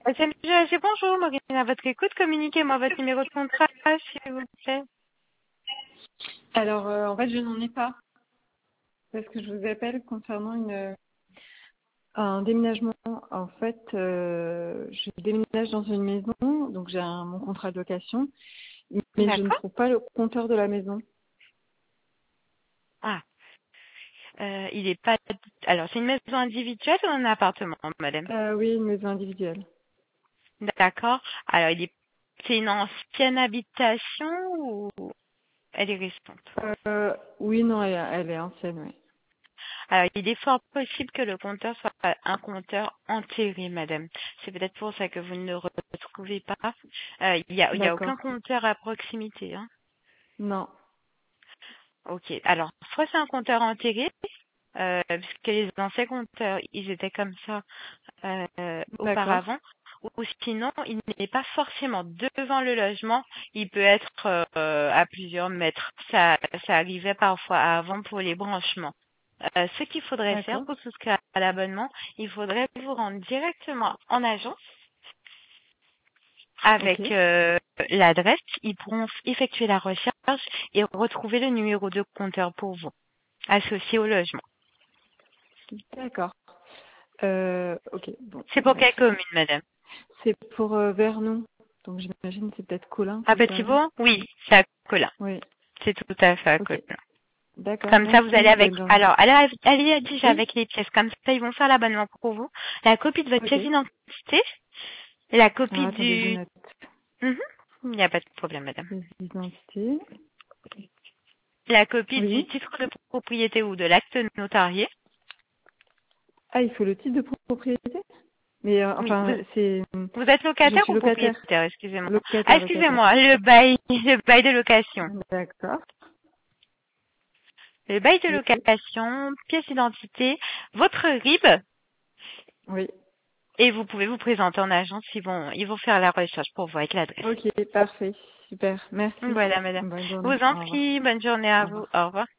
SMG, bonjour, Maureen, à votre écoute, communiquez-moi votre numéro de contrat, s'il vous plaît. Alors, en fait, je n'en ai pas. Parce que je vous appelle concernant un déménagement. En fait, je déménage dans une maison, donc j'ai mon contrat de location, mais je ne D'accord. trouve pas le compteur de la maison. Ah, il est pas... Alors, c'est une maison individuelle ou un appartement, madame? Oui, une maison individuelle. D'accord. Alors, c'est une ancienne habitation ou elle est récente? Oui, non, elle est ancienne, oui. Alors, il est fort possible que le compteur soit un compteur enterré, madame. C'est peut-être pour ça que vous ne le retrouvez pas. Il y a aucun D'accord. compteur à proximité, hein. Non. Ok. Alors, soit c'est un compteur enterré, puisque les anciens compteurs, ils étaient comme ça D'accord. auparavant, ou sinon, il n'est pas forcément devant le logement, il peut être à plusieurs mètres. Ça arrivait parfois avant pour les branchements. Ce qu'il faudrait faire D'accord. pour souscrire à l'abonnement, il faudrait vous rendre directement en agence Ok. avec l'adresse. Ils pourront effectuer la recherche et retrouver le numéro de compteur pour vous, associé au logement. D'accord. Ok. Bon, C'est pour quelle très bien. commune, madame? C'est pour Vernon. Donc, j'imagine que c'est peut-être Colin, À c'est ça, non? Petit-Vaux? Oui, c'est à Colin. Oui. C'est tout à fait à Ok. Colin. D'accord. Comme ça, vous allez Merci. avec... Bonne journée. Alors, allez déjà Oui. avec les pièces. Comme ça, ils vont faire l'abonnement pour vous. La copie de votre Ok. pièce d'identité. La Alors, copie attendez, je du... note. Mhm. Il n'y a pas de problème, madame. Pièce d'identité. La copie du Oui. titre de propriété ou de l'acte notarié. Ah, il faut le titre de propriété? Mais Oui, enfin, c'est, vous êtes je locataire suis ou locataire. propriétaire? Excusez-moi. Ah, Locataire, locataire. excusez-moi, le bail de location. D'accord. Le bail de Oui. location, pièce d'identité, votre RIB, Oui. et vous pouvez vous présenter en agence, ils vont faire la recherche pour vous avec l'adresse. Ok, parfait. Super. Merci. Voilà, madame. Bonne Je journée. vous en Au revoir. prie, bonne journée à Au vous. revoir. Au revoir.